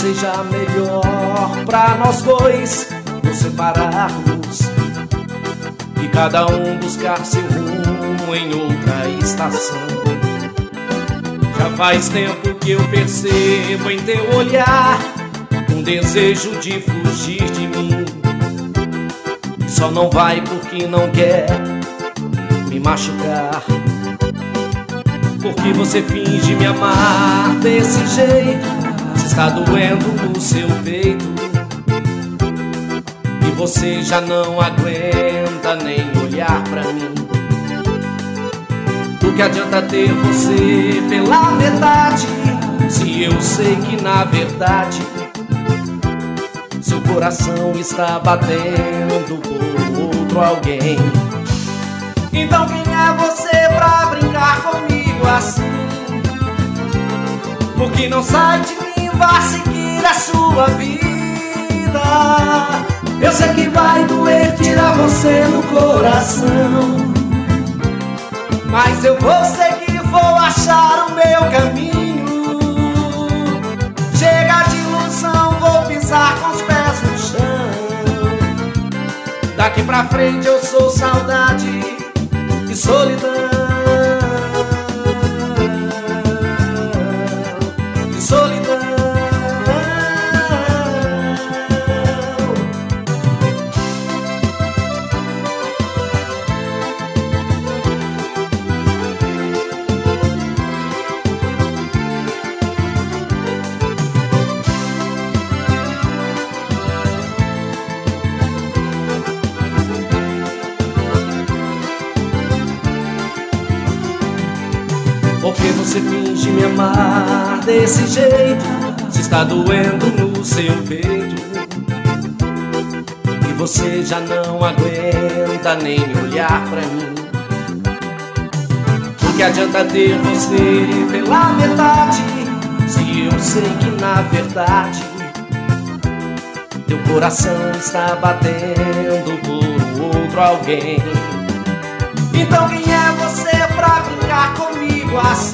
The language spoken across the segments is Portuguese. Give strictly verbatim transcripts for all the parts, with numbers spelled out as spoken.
seja melhor pra nós dois nos separarmos e cada um buscar seu rumo em outra estação. Já faz tempo que eu percebo em teu olhar um desejo de fugir de mim, e só não vai porque não quer me machucar. Porque você finge me amar desse jeito, se está doendo no seu peito, e você já não aguenta nem olhar pra mim. Do que adianta ter você pela metade, se eu sei que na verdade seu coração está batendo por outro alguém. Então quem é você pra brincar comigo assim? Porque não sai de mim, vá seguir a sua vida. Eu sei que vai doer tirar você do coração, mas eu vou seguir, vou achar o meu caminho. Chega de ilusão, vou pisar com os pés no chão. Daqui pra frente eu sou saudade e solidão, e solidão. Porque você finge me amar desse jeito, se está doendo no seu peito, e você já não aguenta nem olhar pra mim. O que adianta ter você pela metade, se eu sei que na verdade teu coração está batendo por outro alguém. Então quem é você pra brincar comigo assim?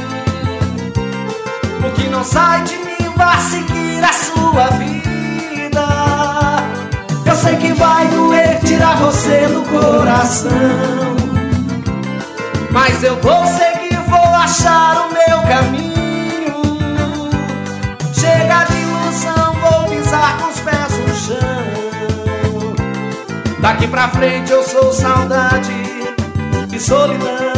Porque não sai de mim, vá seguir a sua vida. Eu sei que vai doer tirar você do coração, mas eu vou seguir, vou achar o meu caminho. Chega de ilusão, vou pisar com os pés no chão. Daqui pra frente eu sou saudade e solidão.